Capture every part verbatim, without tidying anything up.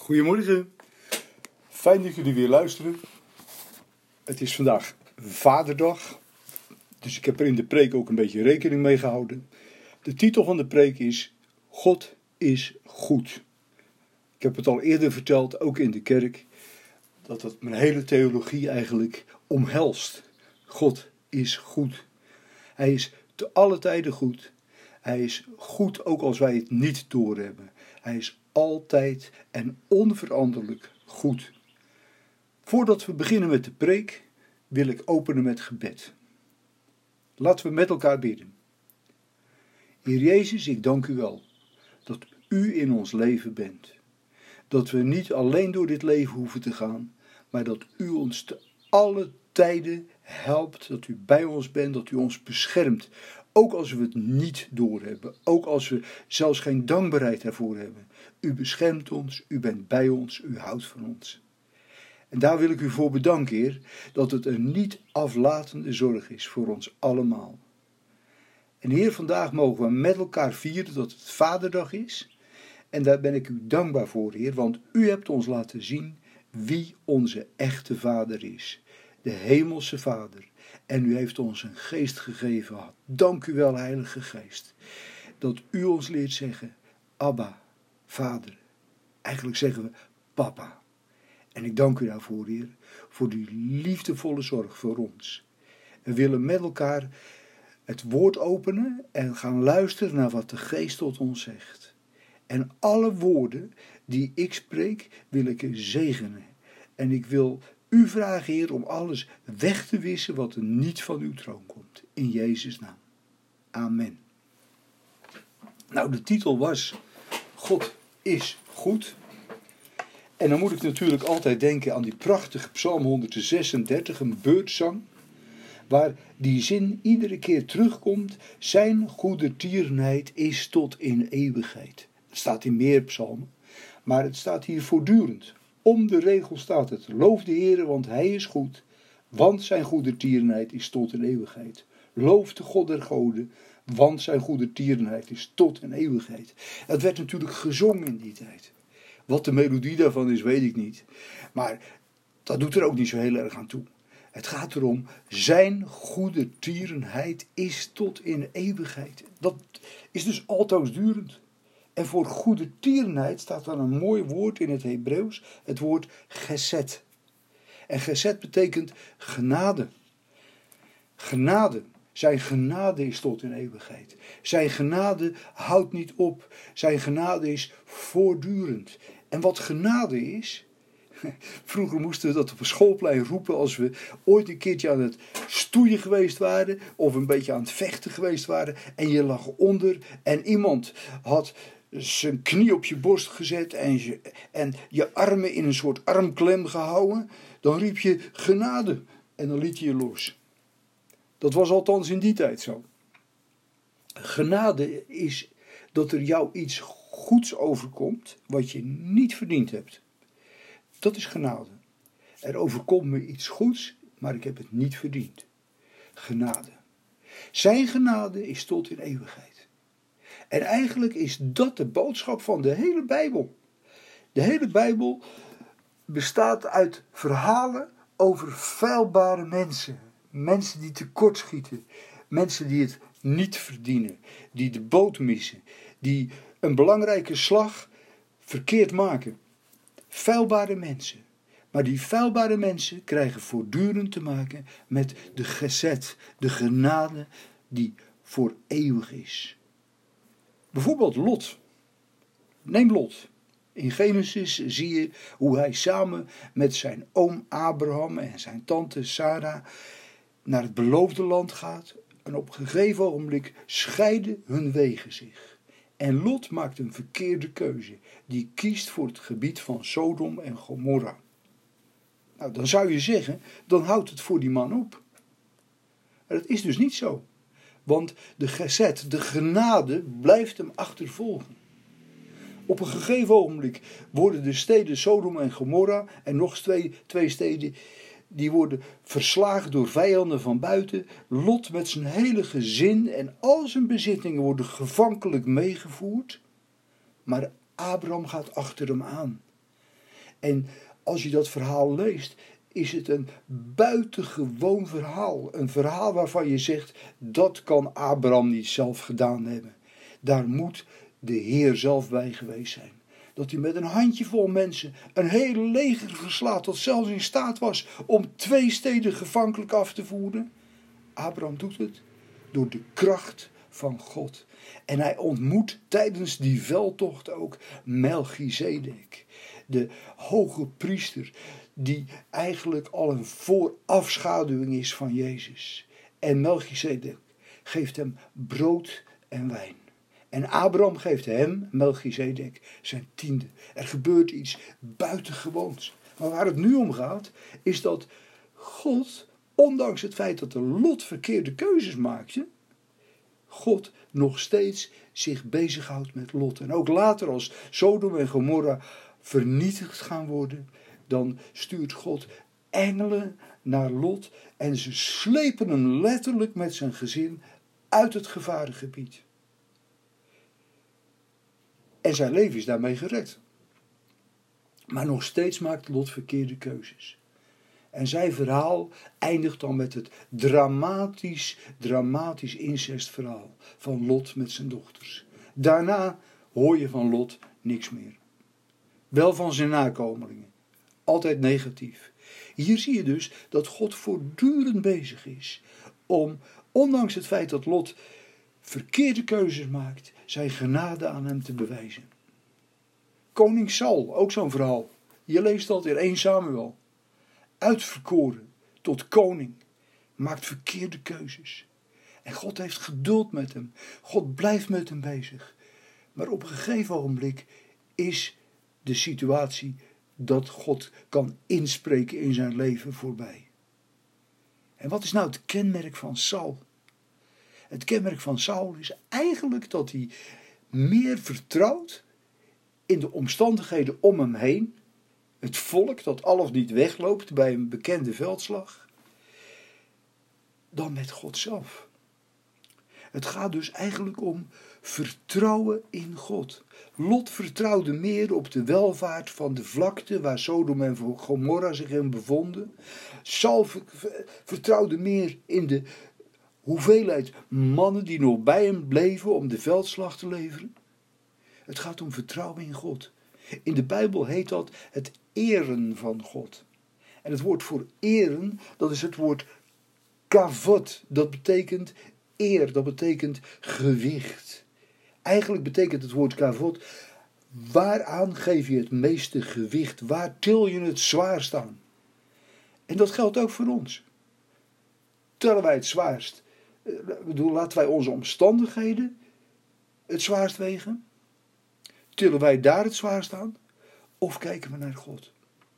Goedemorgen, fijn dat jullie weer luisteren. Het is vandaag Vaderdag, dus ik heb er in de preek ook een beetje rekening mee gehouden. De titel van de preek is God is goed. Ik heb het al eerder verteld, ook in de kerk, dat dat mijn hele theologie eigenlijk omhelst. God is goed. Hij is te alle tijden goed. Hij is goed ook als wij het niet doorhebben. Hij is altijd en onveranderlijk goed. Voordat we beginnen met de preek, wil ik openen met gebed. Laten we met elkaar bidden. Heer Jezus, ik dank u wel dat u in ons leven bent. Dat we niet alleen door dit leven hoeven te gaan, maar dat u ons te alle tijden helpt, dat u bij ons bent, dat u ons beschermt. Ook als we het niet doorhebben, ook als we zelfs geen dankbaarheid daarvoor hebben. U beschermt ons, u bent bij ons, u houdt van ons. En daar wil ik u voor bedanken, Heer, dat het een niet aflatende zorg is voor ons allemaal. En Heer, vandaag mogen we met elkaar vieren dat het Vaderdag is. En daar ben ik u dankbaar voor, Heer, want u hebt ons laten zien wie onze echte Vader is. De Hemelse Vader. En u heeft ons een geest gegeven. Dank u wel, Heilige Geest. Dat u ons leert zeggen, Abba, Vader. Eigenlijk zeggen we, Papa. En ik dank u daarvoor, Heer, voor die liefdevolle zorg voor ons. We willen met elkaar het woord openen en gaan luisteren naar wat de Geest tot ons zegt. En alle woorden die ik spreek, wil ik zegenen. En ik wil u vragen, Heer, om alles weg te wissen wat er niet van uw troon komt. In Jezus' naam. Amen. Nou, de titel was God is goed. En dan moet ik natuurlijk altijd denken aan die prachtige Psalm honderdzesendertig, een beurtzang, waar die zin iedere keer terugkomt, zijn goedertierenheid is tot in eeuwigheid. Het staat in meer psalmen, maar het staat hier voortdurend. Om de regel staat het, loof de Heere, want hij is goed, want zijn goedertierenheid is tot in eeuwigheid. Loof de God der goden, want zijn goedertierenheid is tot in eeuwigheid. Het werd natuurlijk gezongen in die tijd. Wat de melodie daarvan is, weet ik niet. Maar dat doet er ook niet zo heel erg aan toe. Het gaat erom, zijn goedertierenheid is tot in eeuwigheid. Dat is dus altoosdurend. En voor goedertierenheid staat dan een mooi woord in het Hebreeuws, het woord gesed. En gesed betekent genade. Genade. Zijn genade is tot in eeuwigheid. Zijn genade houdt niet op. Zijn genade is voortdurend. En wat genade is, vroeger moesten we dat op een schoolplein roepen als we ooit een keertje aan het stoeien geweest waren of een beetje aan het vechten geweest waren en je lag onder en iemand had zijn knie op je borst gezet en je, en je armen in een soort armklem gehouden, dan riep je genade en dan liet je je los. Dat was althans in die tijd zo. Genade is dat er jou iets goeds overkomt wat je niet verdiend hebt. Dat is genade. Er overkomt me iets goeds, maar ik heb het niet verdiend. Genade. Zijn genade is tot in eeuwigheid. En eigenlijk is dat de boodschap van de hele Bijbel. De hele Bijbel bestaat uit verhalen over feilbare mensen. Mensen die tekortschieten. Mensen die het niet verdienen. Die de boot missen. Die een belangrijke slag verkeerd maken. Feilbare mensen. Maar die feilbare mensen krijgen voortdurend te maken met de gesed. De genade die voor eeuwig is. Bijvoorbeeld Lot. Neem Lot. In Genesis zie je hoe hij samen met zijn oom Abraham en zijn tante Sarah naar het beloofde land gaat. En op een gegeven ogenblik scheiden hun wegen zich. En Lot maakt een verkeerde keuze. Die kiest voor het gebied van Sodom en Gomorra. Nou, dan zou je zeggen, dan houdt het voor die man op. Maar dat is dus niet zo. Want de gesed, de genade, blijft hem achtervolgen. Op een gegeven ogenblik worden de steden Sodom en Gomorra en nog twee, twee steden, die worden verslagen door vijanden van buiten. Lot met zijn hele gezin en al zijn bezittingen worden gevankelijk meegevoerd. Maar Abraham gaat achter hem aan. En als je dat verhaal leest, is het een buitengewoon verhaal. Een verhaal waarvan je zegt, dat kan Abraham niet zelf gedaan hebben. Daar moet de Heer zelf bij geweest zijn. Dat hij met een handjevol mensen een hele leger verslaat, dat zelfs in staat was om twee steden gevankelijk af te voeren. Abraham doet het door de kracht van God. En hij ontmoet tijdens die veldtocht ook Melchizedek, de hoge priester, die eigenlijk al een voorafschaduwing is van Jezus. En Melchizedek geeft hem brood en wijn. En Abraham geeft hem, Melchizedek, zijn tiende. Er gebeurt iets buitengewoons. Maar waar het nu om gaat, is dat God, ondanks het feit dat de Lot verkeerde keuzes maakte, God nog steeds zich bezighoudt met Lot. En ook later, als Sodom en Gomorra vernietigd gaan worden, dan stuurt God engelen naar Lot en ze slepen hem letterlijk met zijn gezin uit het gevarengebied. En zijn leven is daarmee gered. Maar nog steeds maakt Lot verkeerde keuzes. En zijn verhaal eindigt dan met het dramatisch, dramatisch incestverhaal van Lot met zijn dochters. Daarna hoor je van Lot niks meer. Wel van zijn nakomelingen. Altijd negatief. Hier zie je dus dat God voortdurend bezig is om, ondanks het feit dat Lot verkeerde keuzes maakt, zijn genade aan hem te bewijzen. Koning Saul, ook zo'n verhaal. Je leest dat in Eerste Samuel. Uitverkoren tot koning, maakt verkeerde keuzes. En God heeft geduld met hem. God blijft met hem bezig. Maar op een gegeven ogenblik is de situatie dat God kan inspreken in zijn leven voorbij. En wat is nou het kenmerk van Saul? Het kenmerk van Saul is eigenlijk dat hij meer vertrouwt in de omstandigheden om hem heen. Het volk dat al of niet wegloopt bij een bekende veldslag. Dan met God zelf. Het gaat dus eigenlijk om vertrouwen in God. Lot vertrouwde meer op de welvaart van de vlakte waar Sodom en Gomorra zich in bevonden. Saul vertrouwde meer in de hoeveelheid mannen die nog bij hem bleven om de veldslag te leveren. Het gaat om vertrouwen in God. In de Bijbel heet dat het eren van God. En het woord voor eren, dat is het woord kavod. Dat betekent eer, dat betekent gewicht. Eigenlijk betekent het woord kavod, waaraan geef je het meeste gewicht? Waar til je het zwaarst aan? En dat geldt ook voor ons. Tellen wij het zwaarst? Ik bedoel, laten wij onze omstandigheden het zwaarst wegen? Tillen wij daar het zwaarst aan? Of kijken we naar God?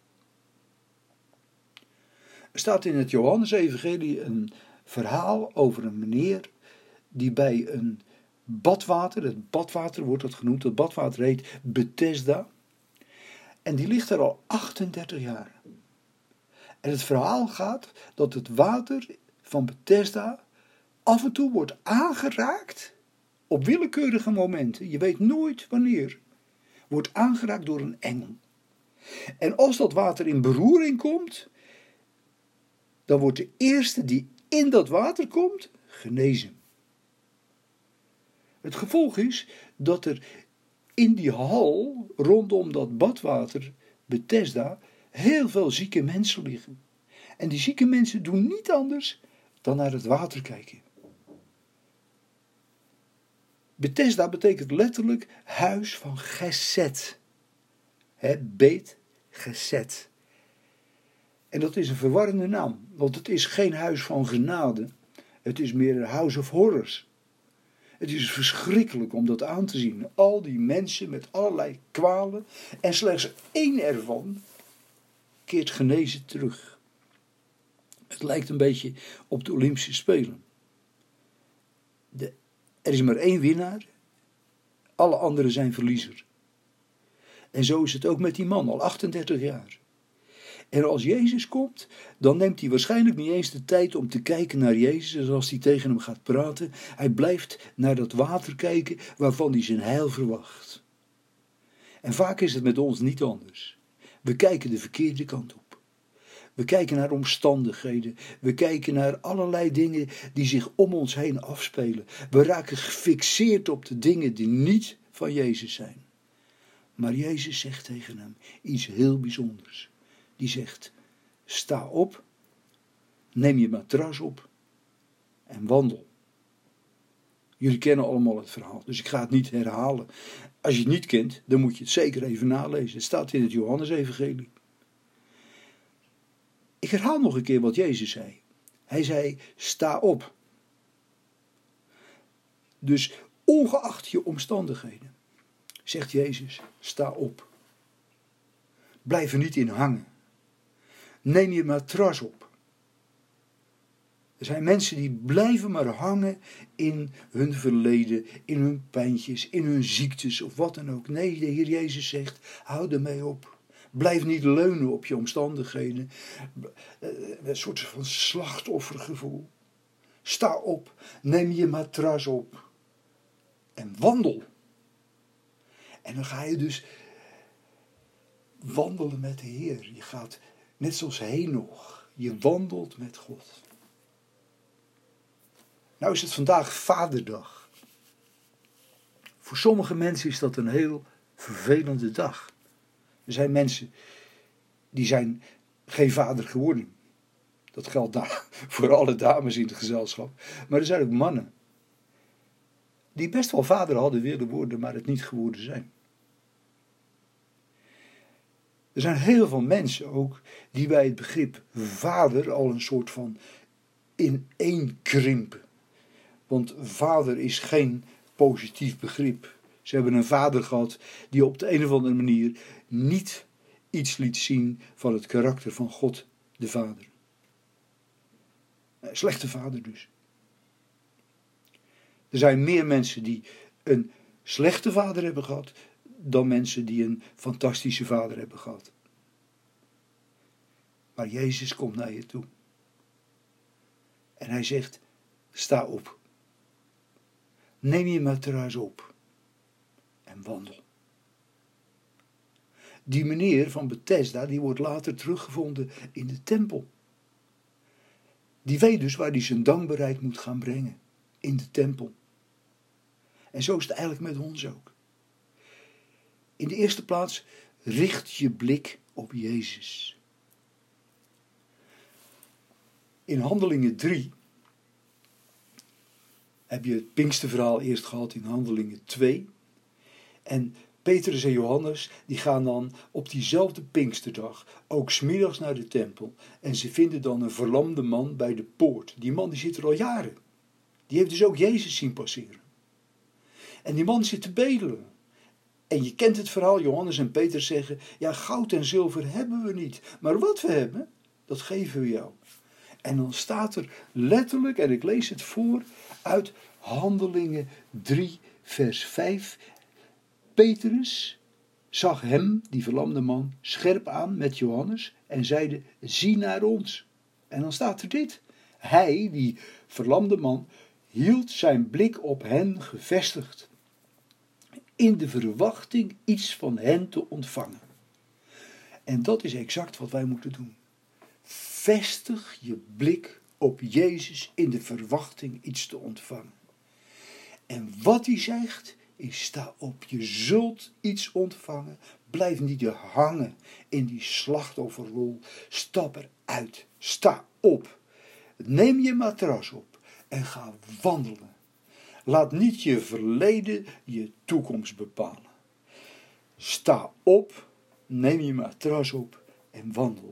Er staat in het Johannes-evangelie een verhaal over een meneer die bij een badwater, het badwater wordt dat genoemd, dat badwater heet Bethesda. En die ligt er al achtendertig jaar. En het verhaal gaat dat het water van Bethesda af en toe wordt aangeraakt op willekeurige momenten. Je weet nooit wanneer. Wordt aangeraakt door een engel. En als dat water in beroering komt, dan wordt de eerste die in dat water komt, genezen. Het gevolg is dat er in die hal, rondom dat badwater Bethesda, heel veel zieke mensen liggen. En die zieke mensen doen niet anders dan naar het water kijken. Bethesda betekent letterlijk huis van Gesed. He, Beet Gesed. En dat is een verwarrende naam, want het is geen huis van genade. Het is meer een house of horrors. Het is verschrikkelijk om dat aan te zien. Al die mensen met allerlei kwalen en slechts één ervan keert genezen terug. Het lijkt een beetje op de Olympische Spelen. De, er is maar één winnaar, alle anderen zijn verliezer. En zo is het ook met die man, al achtendertig jaar. En als Jezus komt, dan neemt hij waarschijnlijk niet eens de tijd om te kijken naar Jezus. En als hij tegen hem gaat praten, hij blijft naar dat water kijken waarvan hij zijn heil verwacht. En vaak is het met ons niet anders. We kijken de verkeerde kant op. We kijken naar omstandigheden. We kijken naar allerlei dingen die zich om ons heen afspelen. We raken gefixeerd op de dingen die niet van Jezus zijn. Maar Jezus zegt tegen hem iets heel bijzonders. Die zegt, sta op, neem je matras op en wandel. Jullie kennen allemaal het verhaal, dus ik ga het niet herhalen. Als je het niet kent, dan moet je het zeker even nalezen. Het staat in het Johannesevangelie. Ik herhaal nog een keer wat Jezus zei. Hij zei, sta op. Dus ongeacht je omstandigheden, zegt Jezus, sta op. Blijf er niet in hangen. Neem je matras op. Er zijn mensen die blijven maar hangen in hun verleden, in hun pijntjes, in hun ziektes of wat dan ook. Nee, de Heer Jezus zegt, hou ermee op. Blijf niet leunen op je omstandigheden. Een soort van slachtoffergevoel. Sta op, neem je matras op en wandel. En dan ga je dus wandelen met de Heer. Je gaat net zoals Henoch, je wandelt met God. Nou is het vandaag Vaderdag. Voor sommige mensen is dat een heel vervelende dag. Er zijn mensen die zijn geen vader geworden. Dat geldt daar voor alle dames in het gezelschap. Maar er zijn ook mannen die best wel vader hadden willen worden, maar het niet geworden zijn. Er zijn heel veel mensen ook die bij het begrip vader al een soort van ineenkrimpen. Want vader is geen positief begrip. Ze hebben een vader gehad die op de een of andere manier niet iets liet zien van het karakter van God de Vader. Een slechte vader dus. Er zijn meer mensen die een slechte vader hebben gehad dan mensen die een fantastische vader hebben gehad. Maar Jezus komt naar je toe. En hij zegt, sta op. Neem je matras op. En wandel. Die meneer van Bethesda, die wordt later teruggevonden in de tempel. Die weet dus waar hij zijn dankbaarheid moet gaan brengen. In de tempel. En zo is het eigenlijk met ons ook. In de eerste plaats, richt je blik op Jezus. In Handelingen drie heb je het Pinksterverhaal eerst gehad in Handelingen twee. En Petrus en Johannes die gaan dan op diezelfde Pinksterdag ook 's middags naar de tempel. En ze vinden dan een verlamde man bij de poort. Die man die zit er al jaren. Die heeft dus ook Jezus zien passeren. En die man zit te bedelen. En je kent het verhaal, Johannes en Petrus zeggen, ja, goud en zilver hebben we niet. Maar wat we hebben, dat geven we jou. En dan staat er letterlijk, en ik lees het voor, uit Handelingen drie vers vijf. Petrus zag hem, die verlamde man, scherp aan met Johannes en zeide, zie naar ons. En dan staat er dit. Hij, die verlamde man, hield zijn blik op hen gevestigd, in de verwachting iets van hen te ontvangen. En dat is exact wat wij moeten doen. Vestig je blik op Jezus in de verwachting iets te ontvangen. En wat hij zegt, is sta op, je zult iets ontvangen. Blijf niet hangen in die slachtofferrol. Stap eruit, sta op. Neem je matras op en ga wandelen. Laat niet je verleden je toekomst bepalen. Sta op, neem je matras op en wandel.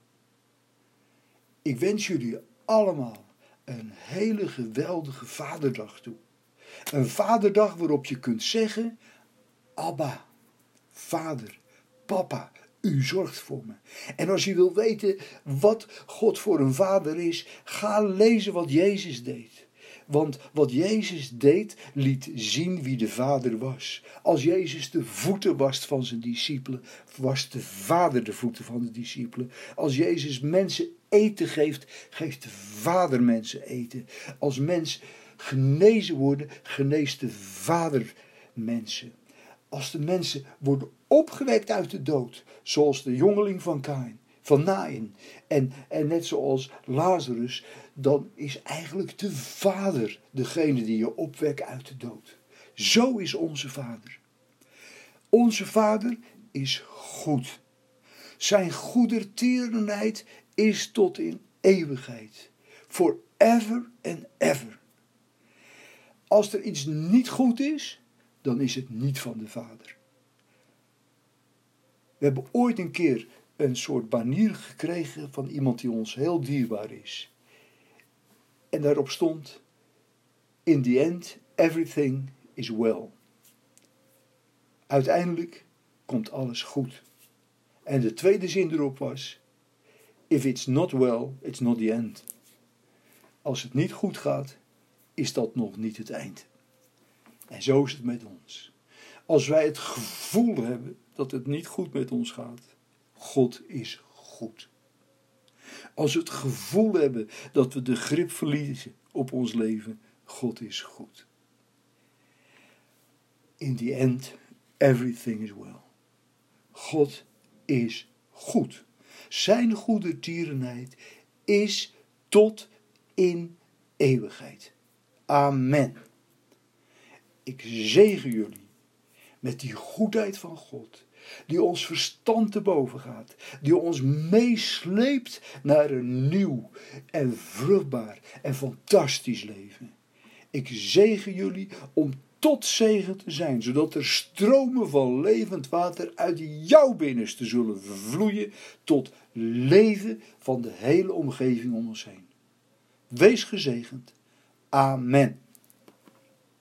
Ik wens jullie allemaal een hele geweldige Vaderdag toe. Een Vaderdag waarop je kunt zeggen, Abba, Vader, Papa, u zorgt voor me. En als je wil weten wat God voor een vader is, ga lezen wat Jezus deed. Want wat Jezus deed, liet zien wie de Vader was. Als Jezus de voeten wast van zijn discipelen, was de Vader de voeten van de discipelen. Als Jezus mensen eten geeft, geeft de Vader mensen eten. Als mens genezen worden, geneest de Vader mensen. Als de mensen worden opgewekt uit de dood, zoals de jongeling van Kain, van Naïn, en, en net zoals Lazarus, dan is eigenlijk de Vader degene die je opwekt uit de dood. Zo is onze Vader. Onze Vader is goed. Zijn goedertierenheid is tot in eeuwigheid. Forever and ever. Als er iets niet goed is, dan is het niet van de Vader. We hebben ooit een keer een soort banier gekregen van iemand die ons heel dierbaar is. En daarop stond: In the end, everything is well. Uiteindelijk komt alles goed. En de tweede zin erop was: If it's not well, it's not the end. Als het niet goed gaat, is dat nog niet het eind. En zo is het met ons. Als wij het gevoel hebben dat het niet goed met ons gaat, God is goed. Als we het gevoel hebben dat we de grip verliezen op ons leven, God is goed. In the end, everything is well. God is goed. Zijn goedertierenheid is tot in eeuwigheid. Amen. Ik zegen jullie met die goedheid van God, die ons verstand te boven gaat, die ons meesleept naar een nieuw en vruchtbaar en fantastisch leven. Ik zegen jullie om tot zegen te zijn, zodat er stromen van levend water uit jouw binnenste zullen vloeien tot leven van de hele omgeving om ons heen. Wees gezegend. Amen.